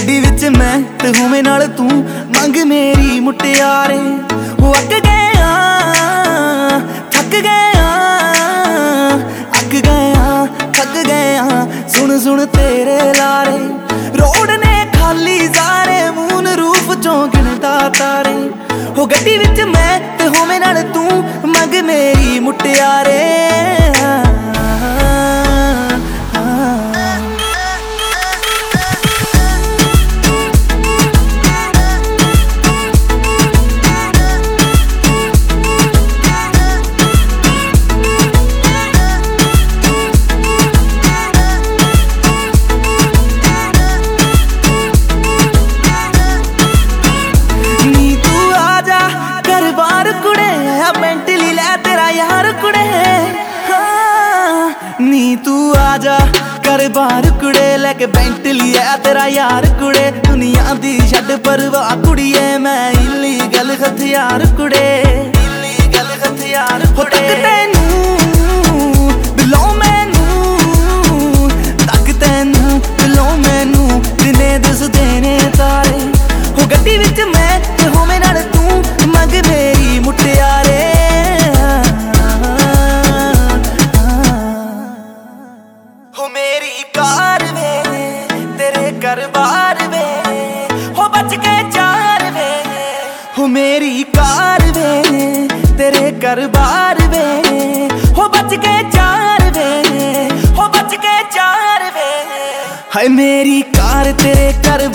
गड्डी विच मैं ते होवे नाल तू मंग मेरी मुटियारे हो अक गया थक गया अक गया थक गया सुन सुन तेरे लारे रोड ने खाली सारे मून रूप चों गिनदा तारे हो गड्डी विच मैं ते होवे नाल तू मंग मेरी मुटियारे मेंटली ले तेरा यार कुड़े नी तू आजा कर बार कुड़े लेके बेंटली है तेरा यार कुड़े दुनिया दी छड़ परवाह कुड़िए मैं इलीगल हथियार कुड़े इलीगल हथियार कुड़े तैनू दिलों मैनू तक तैनू दिलों मैनू दिने दस देने तारे हो गड्डी विच मैं ते होवे नाल तू मंग मेरी मुटियारे हो मेरी कार वे तेरे घर बार वे हो बच के चार वे हो मेरी कार वे तेरे घर बार वे हो बच के चार वे हो बच के चार वे हाय मेरी कार तेरे घर